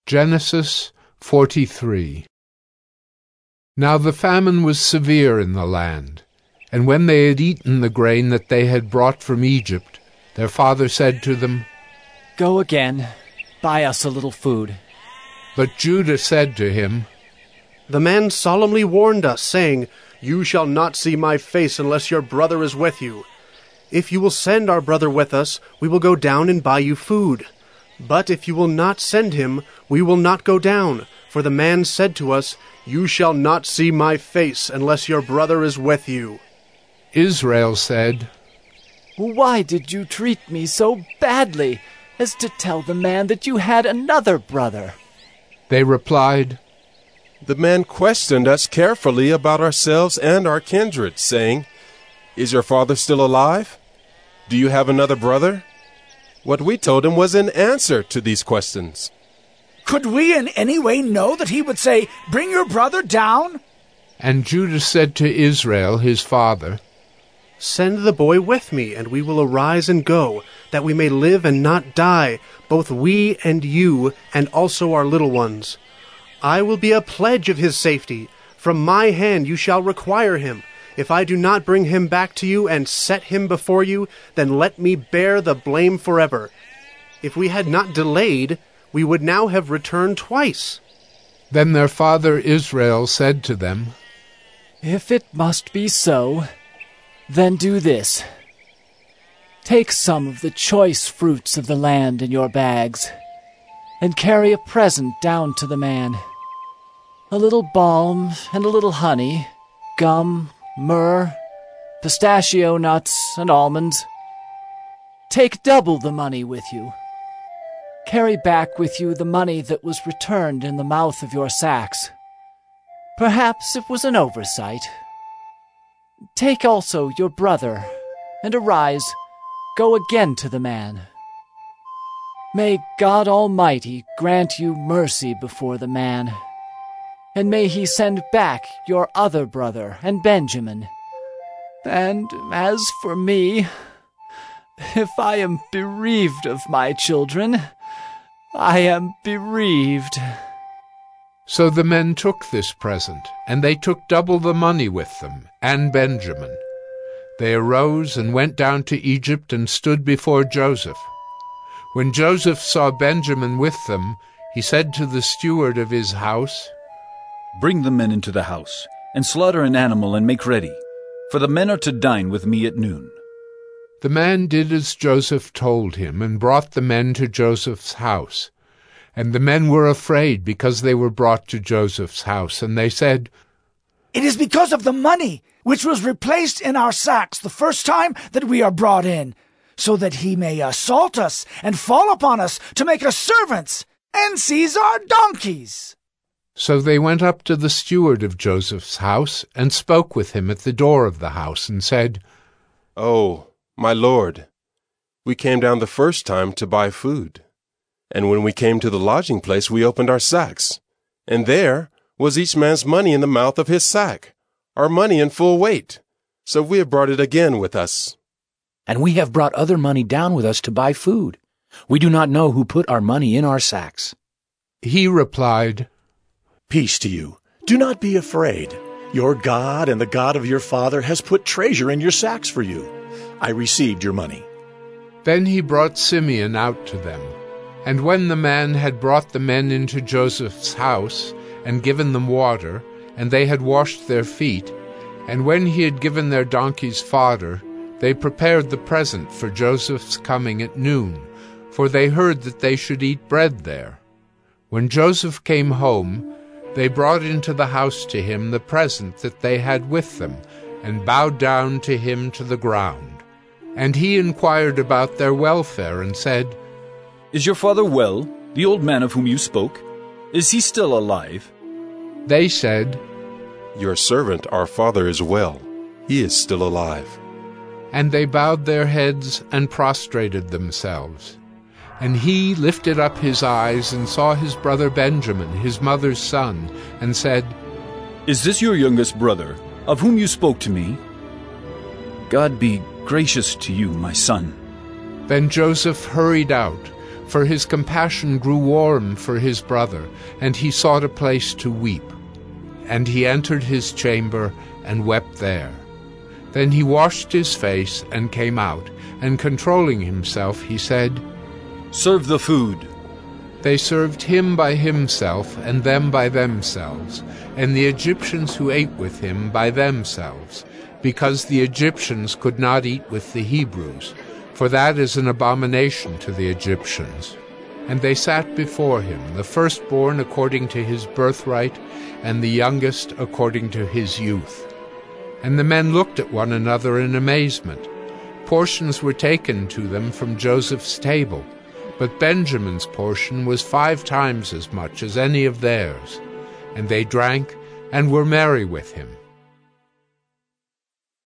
Genesis 43. Now the famine was severe in the land, and when they had eaten the grain that they had brought from Egypt, their father said to them, "Go again, buy us a little food." But Judah said to him, "The man solemnly warned us, saying, 'You shall not see my face unless your brother is with you.' If you will send our brother with us, we will go down and buy you food. But if you will not send him, we will not go down. For the man said to us, 'You shall not see my face unless your brother is with you.'" Israel said, "Why did you treat me so badly as to tell the man that you had another brother?" They replied, "The man questioned us carefully about ourselves and our kindred, saying, 'Is your father still alive? Do you have another brother?' What we told him was in answer to these questions." "Could we in any way know that he would say, 'Bring your brother down'?" And Judah said to Israel his father, "Send the boy with me, and we will arise and go, that we may live and not die, both we and you, and also our little ones. I will be a pledge of his safety. From my hand you shall require him. If I do not bring him back to you and set him before you, then let me bear the blame forever. If we had not delayed, we would now have returned twice." Then their father Israel said to them, "If it must be so, then do this. Take some of the choice fruits of the land in your bags, and carry a present down to the man. A little balm and a little honey, gum, myrrh, pistachio nuts, and almonds. Take double the money with you. Carry back with you the money that was returned in the mouth of your sacks. Perhaps it was an oversight. Take also your brother, and arise, go again to the man. May God Almighty grant you mercy before the man, and may he send back your other brother and Benjamin. And as for me, if I am bereaved of my children, I am bereaved." So the men took this present, and they took double the money with them, and Benjamin. They arose and went down to Egypt and stood before Joseph. When Joseph saw Benjamin with them, he said to the steward of his house, "Bring the men into the house, and slaughter an animal and make ready, for the men are to dine with me at noon." The man did as Joseph told him, and brought the men to Joseph's house. And the men were afraid because they were brought to Joseph's house, and they said, "It is because of the money which was replaced in our sacks the first time that we are brought in, so that he may assault us and fall upon us to make us servants and seize our donkeys." So they went up to the steward of Joseph's house and spoke with him at the door of the house and said, "Oh, my lord, we came down the first time to buy food. And when we came to the lodging place, we opened our sacks, and there was each man's money in the mouth of his sack, our money in full weight. So we have brought it again with us." "And we have brought other money down with us to buy food. We do not know who put our money in our sacks." He replied, "Peace to you. Do not be afraid. Your God and the God of your father has put treasure in your sacks for you. I received your money." Then he brought Simeon out to them. And when the man had brought the men into Joseph's house, and given them water, and they had washed their feet, and when he had given their donkeys fodder, they prepared the present for Joseph's coming at noon, for they heard that they should eat bread there. When Joseph came home, they brought into the house to him the present that they had with them, and bowed down to him to the ground. And he inquired about their welfare, and said, "Is your father well, the old man of whom you spoke? Is he still alive?" They said, "Your servant, our father, is well. He is still alive." And they bowed their heads and prostrated themselves. And he lifted up his eyes and saw his brother Benjamin, his mother's son, and said, "Is this your youngest brother, of whom you spoke to me? God be gracious to you, my son." Then Joseph hurried out, for his compassion grew warm for his brother, and he sought a place to weep. And he entered his chamber and wept there. Then he washed his face and came out, and controlling himself, he said, "Serve the food." They served him by himself, and them by themselves, and the Egyptians who ate with him by themselves, because the Egyptians could not eat with the Hebrews, for that is an abomination to the Egyptians. And they sat before him, the firstborn according to his birthright, and the youngest according to his youth. And the men looked at one another in amazement. Portions were taken to them from Joseph's table, but Benjamin's portion was 5 times as much as any of theirs. And they drank and were merry with him.